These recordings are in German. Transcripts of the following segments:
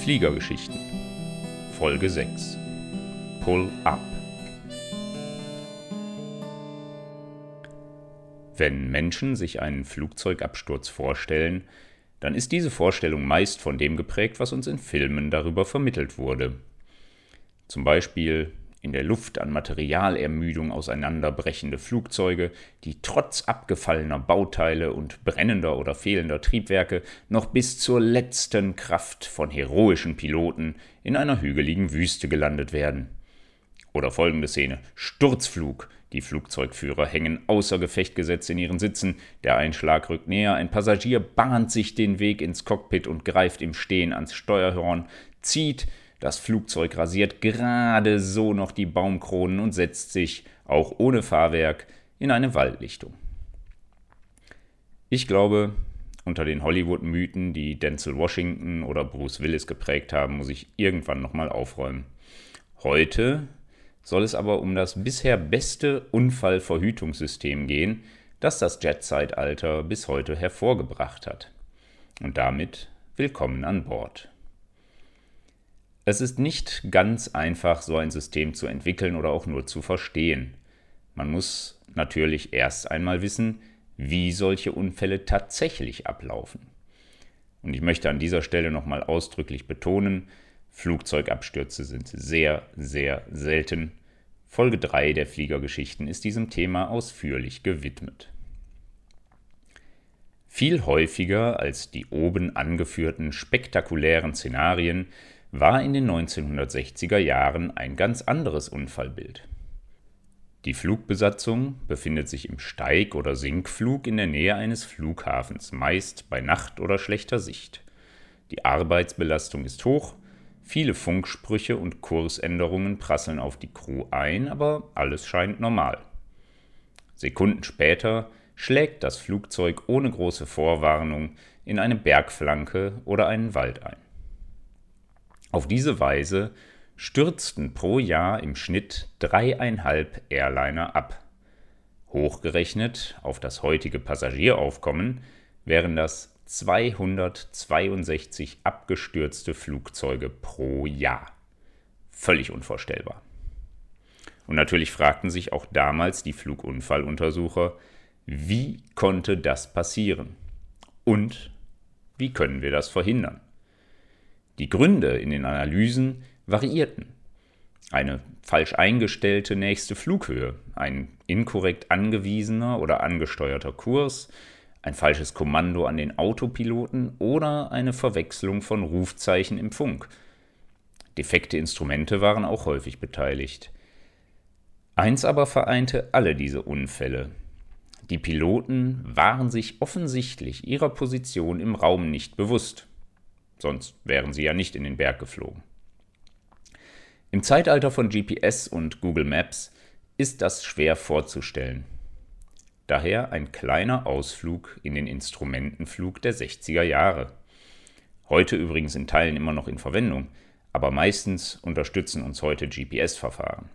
Fliegergeschichten Folge 6 Pull Up. Wenn Menschen sich einen Flugzeugabsturz vorstellen, dann ist diese Vorstellung meist von dem geprägt, was uns in Filmen darüber vermittelt wurde. Zum Beispiel in der Luft an Materialermüdung auseinanderbrechende Flugzeuge, die trotz abgefallener Bauteile und brennender oder fehlender Triebwerke noch bis zur letzten Kraft von heroischen Piloten in einer hügeligen Wüste gelandet werden. Oder folgende Szene: Sturzflug. Die Flugzeugführer hängen außer Gefecht gesetzt in ihren Sitzen, der Einschlag rückt näher, ein Passagier bahnt sich den Weg ins Cockpit und greift im Stehen ans Steuerhorn, zieht, das Flugzeug rasiert gerade so noch die Baumkronen und setzt sich, auch ohne Fahrwerk, in eine Waldlichtung. Ich glaube, unter den Hollywood-Mythen, die Denzel Washington oder Bruce Willis geprägt haben, muss ich irgendwann nochmal aufräumen. Heute soll es aber um das bisher beste Unfallverhütungssystem gehen, das das Jet-Zeitalter bis heute hervorgebracht hat. Und damit willkommen an Bord. Es ist nicht ganz einfach, so ein System zu entwickeln oder auch nur zu verstehen. Man muss natürlich erst einmal wissen, wie solche Unfälle tatsächlich ablaufen. Und ich möchte an dieser Stelle nochmal ausdrücklich betonen, Flugzeugabstürze sind sehr, sehr selten. Folge 3 der Fliegergeschichten ist diesem Thema ausführlich gewidmet. Viel häufiger als die oben angeführten spektakulären Szenarien war in den 1960er Jahren ein ganz anderes Unfallbild. Die Flugbesatzung befindet sich im Steig- oder Sinkflug in der Nähe eines Flughafens, meist bei Nacht oder schlechter Sicht. Die Arbeitsbelastung ist hoch, viele Funksprüche und Kursänderungen prasseln auf die Crew ein, aber alles scheint normal. Sekunden später schlägt das Flugzeug ohne große Vorwarnung in eine Bergflanke oder einen Wald ein. Auf diese Weise stürzten pro Jahr im Schnitt 3,5 Airliner ab. Hochgerechnet auf das heutige Passagieraufkommen wären das 262 abgestürzte Flugzeuge pro Jahr. Völlig unvorstellbar. Und natürlich fragten sich auch damals die Flugunfalluntersucher, wie konnte das passieren? Und wie können wir das verhindern? Die Gründe in den Analysen variierten. Eine falsch eingestellte nächste Flughöhe, ein inkorrekt angewiesener oder angesteuerter Kurs, ein falsches Kommando an den Autopiloten oder eine Verwechslung von Rufzeichen im Funk. Defekte Instrumente waren auch häufig beteiligt. Eins aber vereinte alle diese Unfälle. Die Piloten waren sich offensichtlich ihrer Position im Raum nicht bewusst. Sonst wären sie ja nicht in den Berg geflogen. Im Zeitalter von GPS und Google Maps ist das schwer vorzustellen. Daher ein kleiner Ausflug in den Instrumentenflug der 60er Jahre. Heute übrigens in Teilen immer noch in Verwendung, aber meistens unterstützen uns heute GPS-Verfahren.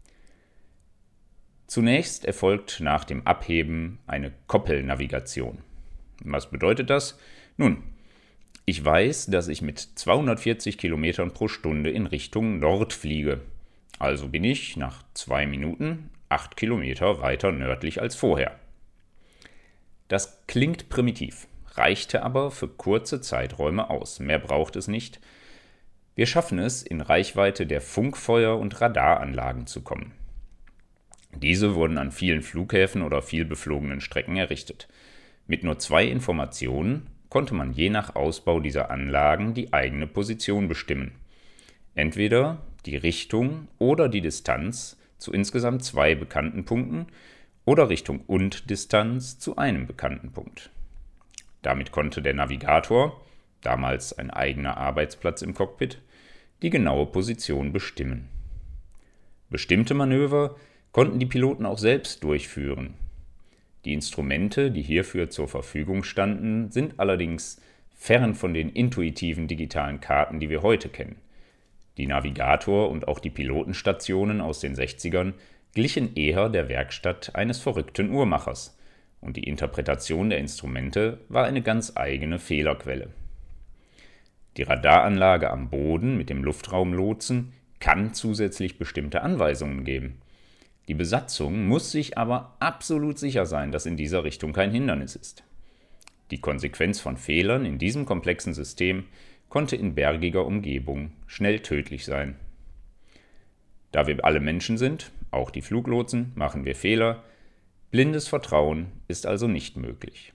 Zunächst erfolgt nach dem Abheben eine Koppelnavigation. Was bedeutet das? Nun, ich weiß, dass ich mit 240 Kilometern pro Stunde in Richtung Nord fliege. Also bin ich nach 2 Minuten 8 Kilometer weiter nördlich als vorher. Das klingt primitiv, reichte aber für kurze Zeiträume aus. Mehr braucht es nicht. Wir schaffen es, in Reichweite der Funkfeuer- und Radaranlagen zu kommen. Diese wurden an vielen Flughäfen oder viel beflogenen Strecken errichtet. Mit nur 2 Informationen konnte man je nach Ausbau dieser Anlagen die eigene Position bestimmen. Entweder die Richtung oder die Distanz zu insgesamt 2 bekannten Punkten oder Richtung und Distanz zu einem bekannten Punkt. Damit konnte der Navigator, damals ein eigener Arbeitsplatz im Cockpit, die genaue Position bestimmen. Bestimmte Manöver konnten die Piloten auch selbst durchführen. Die Instrumente, die hierfür zur Verfügung standen, sind allerdings fern von den intuitiven digitalen Karten, die wir heute kennen. Die Navigator- und auch die Pilotenstationen aus den 60ern glichen eher der Werkstatt eines verrückten Uhrmachers, und die Interpretation der Instrumente war eine ganz eigene Fehlerquelle. Die Radaranlage am Boden mit dem Luftraumlotsen kann zusätzlich bestimmte Anweisungen geben. Die Besatzung muss sich aber absolut sicher sein, dass in dieser Richtung kein Hindernis ist. Die Konsequenz von Fehlern in diesem komplexen System konnte in bergiger Umgebung schnell tödlich sein. Da wir alle Menschen sind, auch die Fluglotsen, machen wir Fehler. Blindes Vertrauen ist also nicht möglich.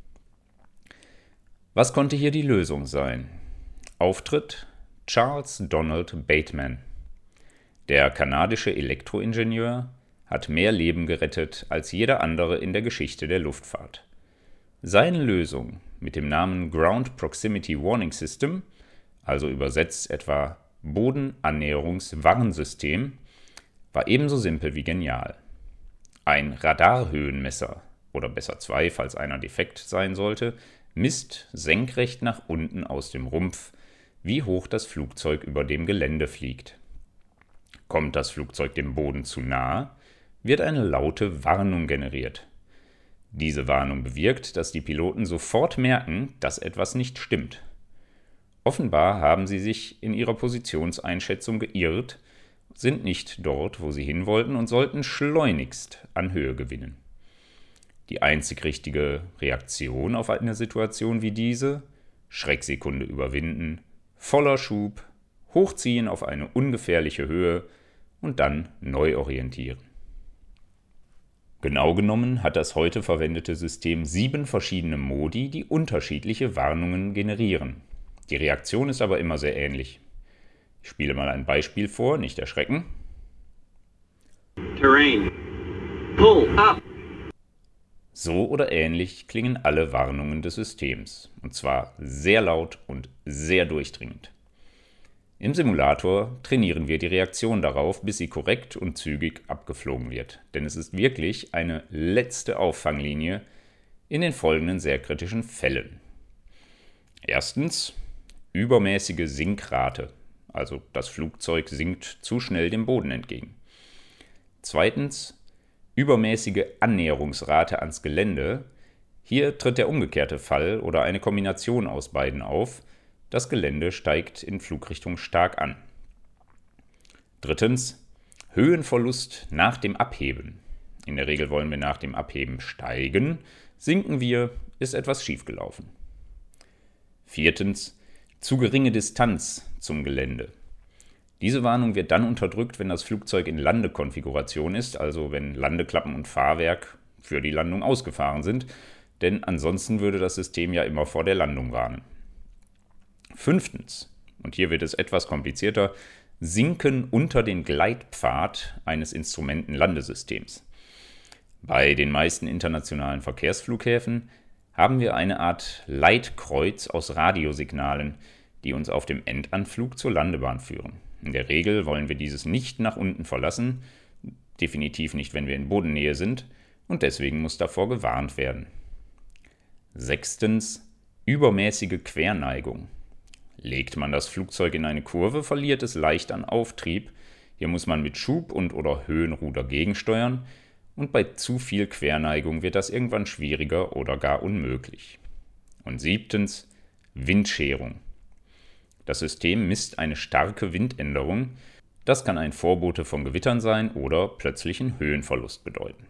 Was konnte hier die Lösung sein? Auftritt Charles Donald Bateman. Der kanadische Elektroingenieur hat mehr Leben gerettet als jeder andere in der Geschichte der Luftfahrt. Seine Lösung mit dem Namen Ground Proximity Warning System, also übersetzt etwa Bodenannäherungswarnsystem, war ebenso simpel wie genial. Ein Radarhöhenmesser, oder besser zwei, falls einer defekt sein sollte, misst senkrecht nach unten aus dem Rumpf, wie hoch das Flugzeug über dem Gelände fliegt. Kommt das Flugzeug dem Boden zu nah, wird eine laute Warnung generiert. Diese Warnung bewirkt, dass die Piloten sofort merken, dass etwas nicht stimmt. Offenbar haben sie sich in ihrer Positionseinschätzung geirrt, sind nicht dort, wo sie hin wollten und sollten schleunigst an Höhe gewinnen. Die einzig richtige Reaktion auf eine Situation wie diese: Schrecksekunde überwinden, voller Schub, hochziehen auf eine ungefährliche Höhe und dann neu orientieren. Genau genommen hat das heute verwendete System 7 verschiedene Modi, die unterschiedliche Warnungen generieren. Die Reaktion ist aber immer sehr ähnlich. Ich spiele mal ein Beispiel vor, nicht erschrecken. Terrain. Pull up. So oder ähnlich klingen alle Warnungen des Systems, und zwar sehr laut und sehr durchdringend. Im Simulator trainieren wir die Reaktion darauf, bis sie korrekt und zügig abgeflogen wird, denn es ist wirklich eine letzte Auffanglinie in den folgenden sehr kritischen Fällen. Erstens, übermäßige Sinkrate, also das Flugzeug sinkt zu schnell dem Boden entgegen. Zweitens, übermäßige Annäherungsrate ans Gelände. Hier tritt der umgekehrte Fall oder eine Kombination aus beiden auf. Das Gelände steigt in Flugrichtung stark an. Drittens, Höhenverlust nach dem Abheben. In der Regel wollen wir nach dem Abheben steigen. Sinken wir, ist etwas schiefgelaufen. Viertens, zu geringe Distanz zum Gelände. Diese Warnung wird dann unterdrückt, wenn das Flugzeug in Landekonfiguration ist, also wenn Landeklappen und Fahrwerk für die Landung ausgefahren sind, denn ansonsten würde das System ja immer vor der Landung warnen. Fünftens, und hier wird es etwas komplizierter, Sinken unter den Gleitpfad eines Instrumentenlandesystems. Bei den meisten internationalen Verkehrsflughäfen haben wir eine Art Leitkreuz aus Radiosignalen, die uns auf dem Endanflug zur Landebahn führen. In der Regel wollen wir dieses nicht nach unten verlassen, definitiv nicht, wenn wir in Bodennähe sind, und deswegen muss davor gewarnt werden. Sechstens, übermäßige Querneigung. Legt man das Flugzeug in eine Kurve, verliert es leicht an Auftrieb. Hier muss man mit Schub- und/oder Höhenruder gegensteuern, und bei zu viel Querneigung wird das irgendwann schwieriger oder gar unmöglich. Und siebtens, Windscherung. Das System misst eine starke Windänderung. Das kann ein Vorbote von Gewittern sein oder plötzlichen Höhenverlust bedeuten.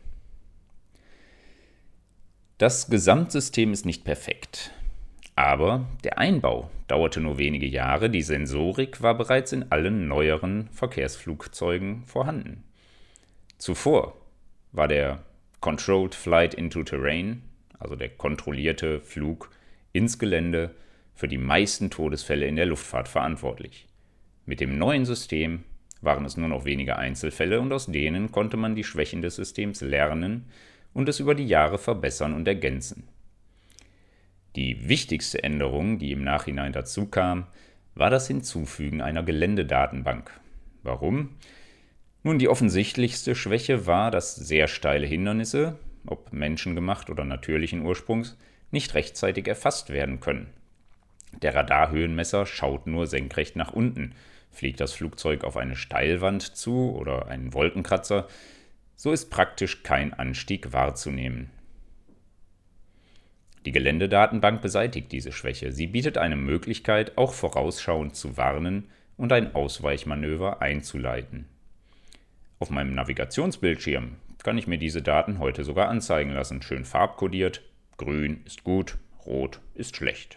Das Gesamtsystem ist nicht perfekt, aber der Einbau dauerte nur wenige Jahre. Die Sensorik war bereits in allen neueren Verkehrsflugzeugen vorhanden. Zuvor war der Controlled Flight into Terrain, also der kontrollierte Flug ins Gelände, für die meisten Todesfälle in der Luftfahrt verantwortlich. Mit dem neuen System waren es nur noch wenige Einzelfälle und aus denen konnte man die Schwächen des Systems lernen und es über die Jahre verbessern und ergänzen. Die wichtigste Änderung, die im Nachhinein dazu kam, war das Hinzufügen einer Geländedatenbank. Warum? Nun, die offensichtlichste Schwäche war, dass sehr steile Hindernisse, ob menschengemacht oder natürlichen Ursprungs, nicht rechtzeitig erfasst werden können. Der Radarhöhenmesser schaut nur senkrecht nach unten. Fliegt das Flugzeug auf eine Steilwand zu oder einen Wolkenkratzer, so ist praktisch kein Anstieg wahrzunehmen. Die Geländedatenbank beseitigt diese Schwäche. Sie bietet eine Möglichkeit, auch vorausschauend zu warnen und ein Ausweichmanöver einzuleiten. Auf meinem Navigationsbildschirm kann ich mir diese Daten heute sogar anzeigen lassen, schön farbkodiert. Grün ist gut, rot ist schlecht.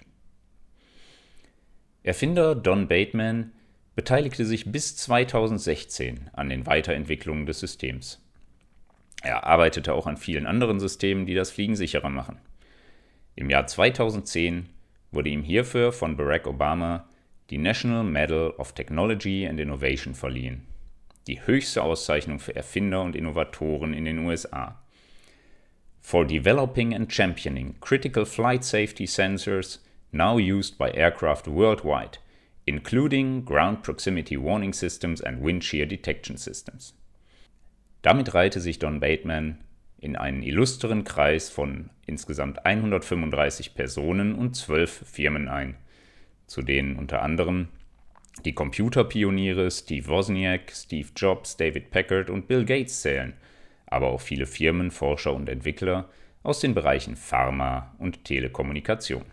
Erfinder Don Bateman beteiligte sich bis 2016 an den Weiterentwicklungen des Systems. Er arbeitete auch an vielen anderen Systemen, die das Fliegen sicherer machen. Im Jahr 2010 wurde ihm hierfür von Barack Obama die National Medal of Technology and Innovation verliehen, die höchste Auszeichnung für Erfinder und Innovatoren in den USA. For developing and championing critical flight safety sensors now used by aircraft worldwide, including ground proximity warning systems and wind shear detection systems. Damit reihte sich Don Bateman in einen illustren Kreis von insgesamt 135 Personen und 12 Firmen ein, zu denen unter anderem die Computerpioniere Steve Wozniak, Steve Jobs, David Packard und Bill Gates zählen, aber auch viele Firmen, Forscher und Entwickler aus den Bereichen Pharma und Telekommunikation.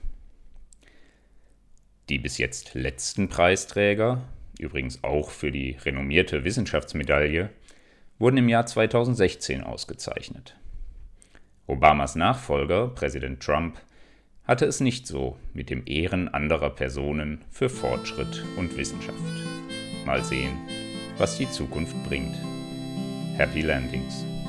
Die bis jetzt letzten Preisträger, übrigens auch für die renommierte Wissenschaftsmedaille, wurden im Jahr 2016 ausgezeichnet. Obamas Nachfolger, Präsident Trump, hatte es nicht so mit dem Ehren anderer Personen für Fortschritt und Wissenschaft. Mal sehen, was die Zukunft bringt. Happy Landings.